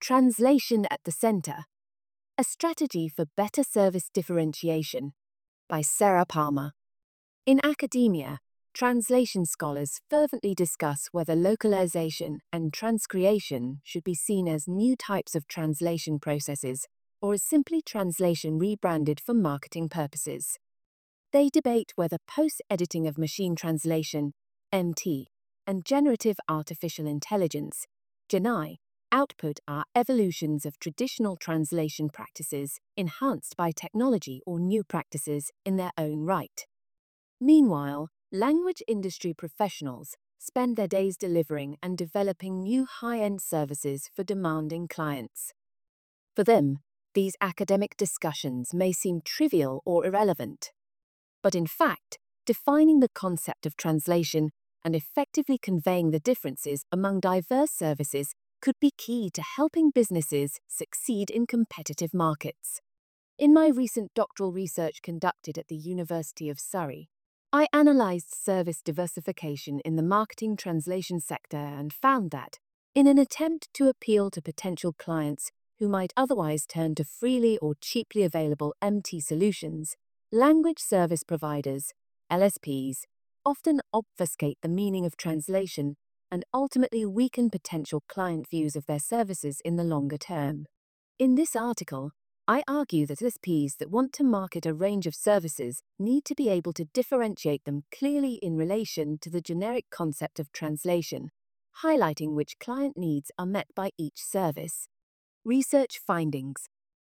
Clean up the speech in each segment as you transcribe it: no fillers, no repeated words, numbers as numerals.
Translation at the Center: A Strategy for Better Service Differentiation by Sarah Palmer. In academia, translation scholars fervently discuss whether localization and transcreation should be seen as new types of translation processes or as simply translation rebranded for marketing purposes. They debate whether post-editing of machine translation, MT, and generative artificial intelligence, GenAI, output are evolutions of traditional translation practices enhanced by technology or new practices in their own right. Meanwhile, language industry professionals spend their days delivering and developing new high-end services for demanding clients. For them, these academic discussions may seem trivial or irrelevant. But in fact, defining the concept of translation and effectively conveying the differences among diverse services could be key to helping businesses succeed in competitive markets. In my recent doctoral research conducted at the University of Surrey, I analysed service diversification in the marketing translation sector and found that, in an attempt to appeal to potential clients who might otherwise turn to freely or cheaply available MT solutions, language service providers, LSPs, often obfuscate the meaning of translation and ultimately weaken potential client views of their services in the longer term. In this article, I argue that LSPs that want to market a range of services need to be able to differentiate them clearly in relation to the generic concept of translation, highlighting which client needs are met by each service. Research findings.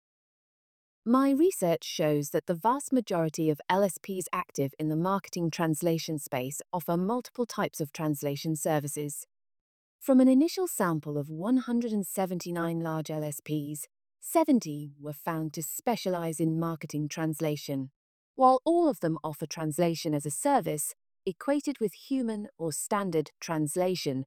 My research shows that the vast majority of LSPs active in the marketing translation space offer multiple types of translation services. From an initial sample of 179 large LSPs, 70 were found to specialize in marketing translation. While all of them offer translation as a service, equated with human or standard translation,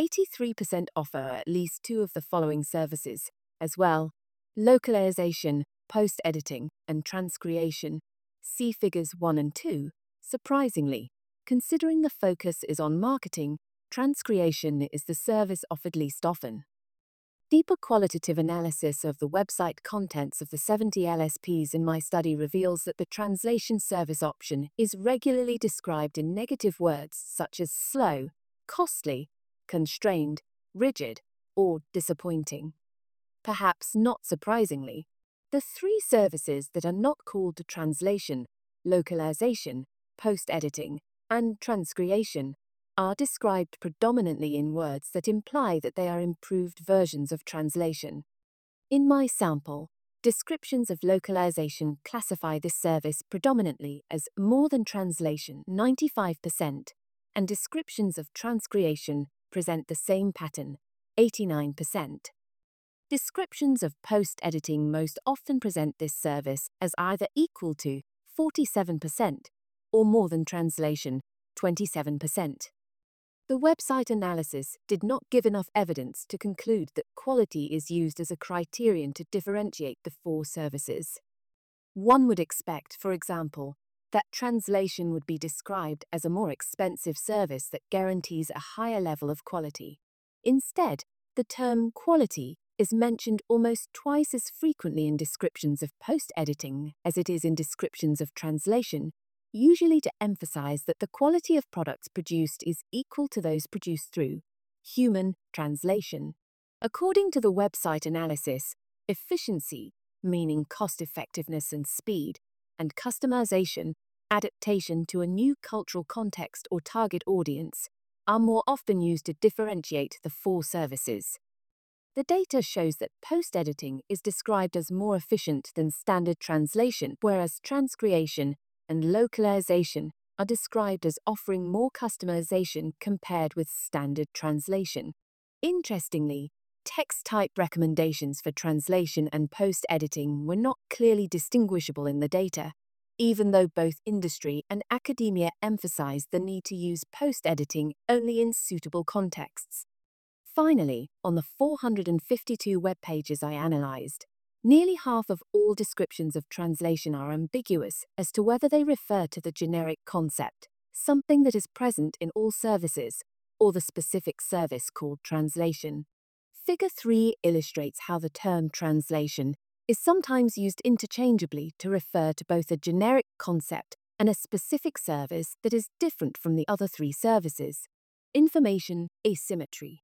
83% offer at least two of the following services, as well: localization, post-editing, and transcreation. See figures 1 and 2. Surprisingly, considering the focus is on marketing, transcreation is the service offered least often. Deeper qualitative analysis of the website contents of the 70 LSPs in my study reveals that the translation service option is regularly described in negative words such as slow, costly, constrained, rigid, or disappointing. Perhaps not surprisingly, the three services that are not called to translation, localization, post-editing, and transcreation, are described predominantly in words that imply that they are improved versions of translation. In my sample, descriptions of localization classify this service predominantly as more than translation 95%, and descriptions of transcreation present the same pattern, 89%. Descriptions of post-editing most often present this service as either equal to 47% or more than translation 27%. The website analysis did not give enough evidence to conclude that quality is used as a criterion to differentiate the four services. One would expect, for example, that translation would be described as a more expensive service that guarantees a higher level of quality. Instead, the term quality is mentioned almost twice as frequently in descriptions of post-editing as it is in descriptions of translation, usually to emphasize that the quality of products produced is equal to those produced through human translation. According to the website analysis, efficiency, meaning cost-effectiveness and speed, and customization, adaptation to a new cultural context or target audience, are more often used to differentiate the four services. The data shows that post-editing is described as more efficient than standard translation, whereas transcreation and localization are described as offering more customization compared with standard translation. Interestingly, text type recommendations for translation and post-editing were not clearly distinguishable in the data, even though both industry and academia emphasized the need to use post-editing only in suitable contexts. Finally, on the 452 web pages I analyzed, nearly half of all descriptions of translation are ambiguous as to whether they refer to the generic concept, something that is present in all services, or the specific service called translation. Figure 3 illustrates how the term translation is sometimes used interchangeably to refer to both a generic concept and a specific service that is different from the other three services. Information asymmetry.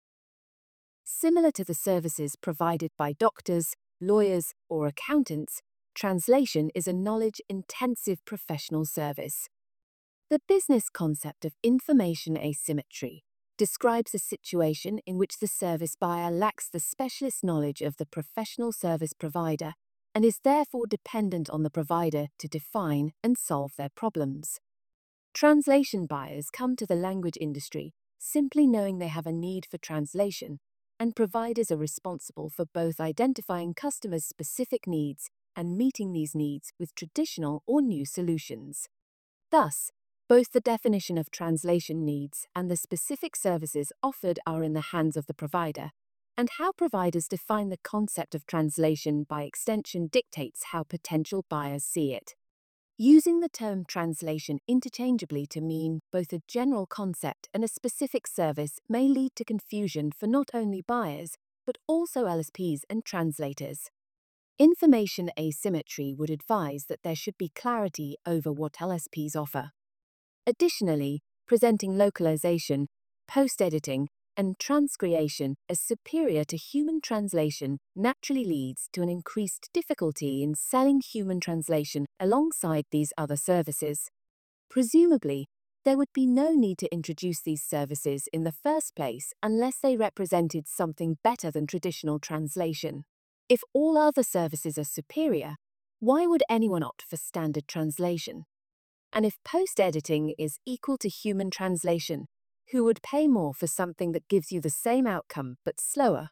Similar to the services provided by doctors, lawyers, or accountants, translation is a knowledge-intensive professional service. The business concept of information asymmetry describes a situation in which the service buyer lacks the specialist knowledge of the professional service provider and is therefore dependent on the provider to define and solve their problems. Translation buyers come to the language industry simply knowing they have a need for translation, and providers are responsible for both identifying customers' specific needs and meeting these needs with traditional or new solutions. Thus, both the definition of translation needs and the specific services offered are in the hands of the provider, and how providers define the concept of translation by extension dictates how potential buyers see it. Using the term translation interchangeably to mean both a general concept and a specific service may lead to confusion for not only buyers, but also LSPs and translators. Information asymmetry would advise that there should be clarity over what LSPs offer. Additionally, presenting localization, post-editing, and transcreation as superior to human translation naturally leads to an increased difficulty in selling human translation alongside these other services. Presumably, there would be no need to introduce these services in the first place unless they represented something better than traditional translation. If all other services are superior, why would anyone opt for standard translation? And if post-editing is equal to human translation, who would pay more for something that gives you the same outcome but slower?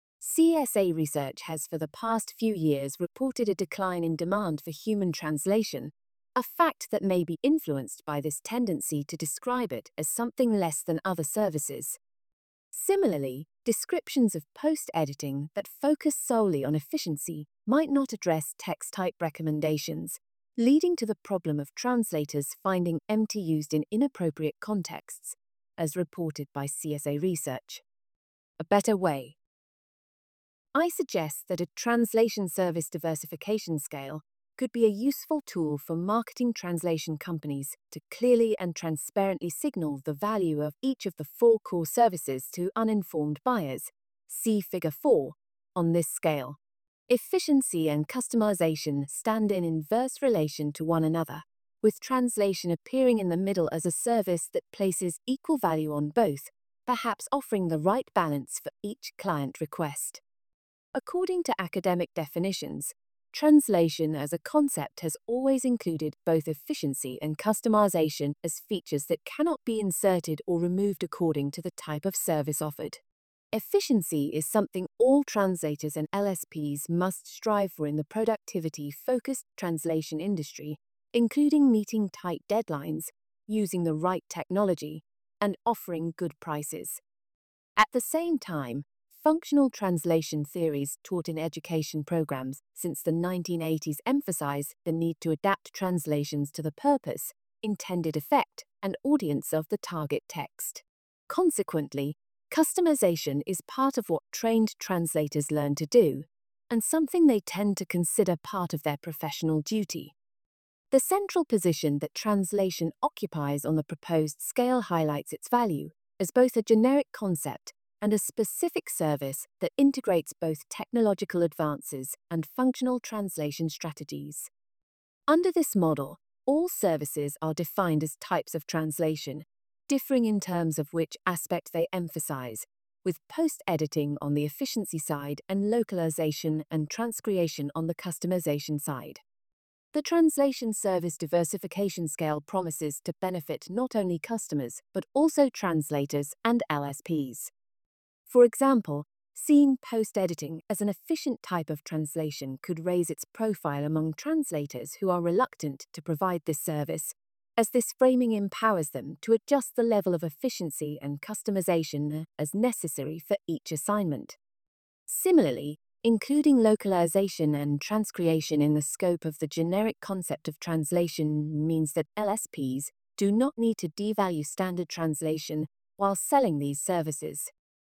CSA research has for the past few years reported a decline in demand for human translation, a fact that may be influenced by this tendency to describe it as something less than other services. Similarly, descriptions of post-editing that focus solely on efficiency might not address text-type recommendations, leading to the problem of translators finding MT used in inappropriate contexts, as reported by CSA research. A better way. I suggest that a translation service diversification scale could be a useful tool for marketing translation companies to clearly and transparently signal the value of each of the four core services to uninformed buyers. See Figure 4 on this scale. Efficiency and customization stand in inverse relation to one another, with translation appearing in the middle as a service that places equal value on both, perhaps offering the right balance for each client request. According to academic definitions, translation as a concept has always included both efficiency and customization as features that cannot be inserted or removed according to the type of service offered. Efficiency is something all translators and LSPs must strive for in the productivity-focused translation industry, including meeting tight deadlines, using the right technology, and offering good prices. At the same time, functional translation theories taught in education programs since the 1980s emphasize the need to adapt translations to the purpose, intended effect, and audience of the target text. Consequently, customization is part of what trained translators learn to do, and something they tend to consider part of their professional duty. The central position that translation occupies on the proposed scale highlights its value as both a generic concept and a specific service that integrates both technological advances and functional translation strategies. Under this model, all services are defined as types of translation, differing in terms of which aspect they emphasize, with post-editing on the efficiency side and localization and transcreation on the customization side. The translation service diversification scale promises to benefit not only customers but also translators and LSPs. For example, seeing post-editing as an efficient type of translation could raise its profile among translators who are reluctant to provide this service, as this framing empowers them to adjust the level of efficiency and customization as necessary for each assignment. Similarly, including localization and transcreation in the scope of the generic concept of translation means that LSPs do not need to devalue standard translation while selling these services.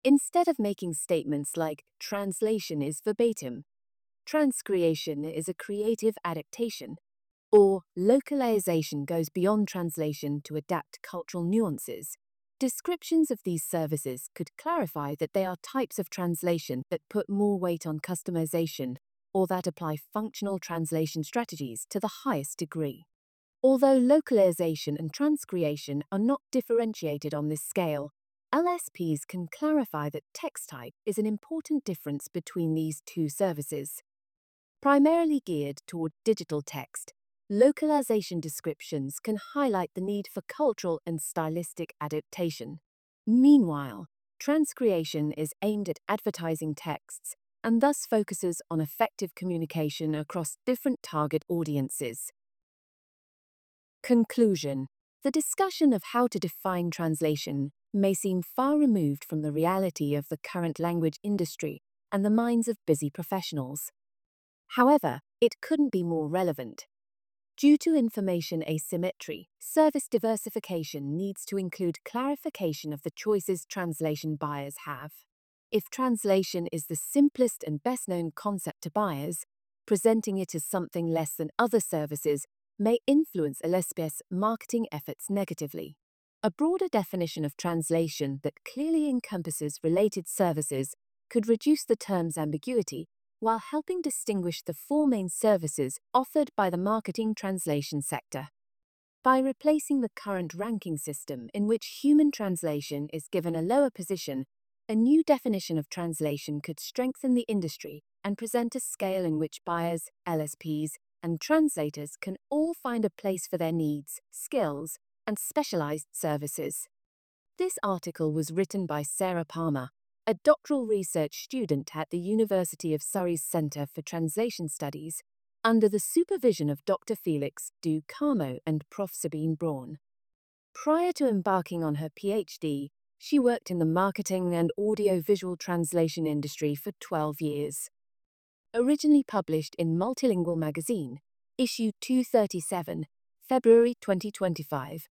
Instead of making statements like translation is verbatim, transcreation is a creative adaptation, or localization goes beyond translation to adapt cultural nuances, descriptions of these services could clarify that they are types of translation that put more weight on customization or that apply functional translation strategies to the highest degree. Although localization and transcreation are not differentiated on this scale, LSPs can clarify that text type is an important difference between these two services. Primarily geared toward digital text, localization descriptions can highlight the need for cultural and stylistic adaptation. Meanwhile, transcreation is aimed at advertising texts and thus focuses on effective communication across different target audiences. Conclusion: the discussion of how to define translation may seem far removed from the reality of the current language industry and the minds of busy professionals. However, it couldn't be more relevant. Due to information asymmetry, service diversification needs to include clarification of the choices translation buyers have. If translation is the simplest and best-known concept to buyers, presenting it as something less than other services may influence LSP's marketing efforts negatively. A broader definition of translation that clearly encompasses related services could reduce the term's ambiguity while helping distinguish the four main services offered by the marketing translation sector. By replacing the current ranking system in which human translation is given a lower position, a new definition of translation could strengthen the industry and present a scale in which buyers, LSPs, and translators can all find a place for their needs, skills, and specialized services. This article was written by Sarah Palmer, a doctoral research student at the University of Surrey's Centre for Translation Studies, under the supervision of Dr. Felix Du Carmo and Prof. Sabine Braun. Prior to embarking on her PhD, she worked in the marketing and audio-visual translation industry for 12 years. Originally published in Multilingual Magazine, issue 237, February 2025,